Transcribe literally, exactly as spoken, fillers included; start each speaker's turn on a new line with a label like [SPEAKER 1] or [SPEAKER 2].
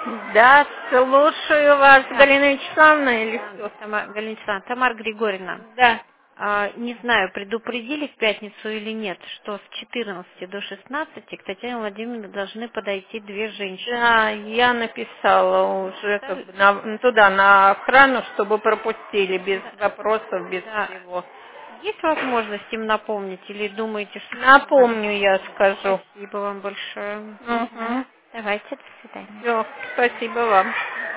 [SPEAKER 1] Да, слушаю вас,
[SPEAKER 2] Да,
[SPEAKER 1] Галина Вячеславовна, или
[SPEAKER 2] да,
[SPEAKER 1] кто?
[SPEAKER 2] Тамара, Галина Александровна, Тамара Григорьевна.
[SPEAKER 1] Да.
[SPEAKER 2] А, не знаю, предупредили в пятницу или нет, что с четырнадцати до шестнадцати к Татьяне Владимировне должны подойти две женщины.
[SPEAKER 1] Да, я написала уже как
[SPEAKER 2] Написали?
[SPEAKER 1] бы на- туда, на охрану, чтобы пропустили, без
[SPEAKER 2] Да.
[SPEAKER 1] вопросов, без
[SPEAKER 2] Да.
[SPEAKER 1] всего.
[SPEAKER 2] Есть возможность им напомнить или думаете, что самое?
[SPEAKER 1] Напомню, я скажу.
[SPEAKER 2] Спасибо вам большое.
[SPEAKER 1] Угу.
[SPEAKER 2] Давайте, до свидания.
[SPEAKER 1] Все, спасибо вам.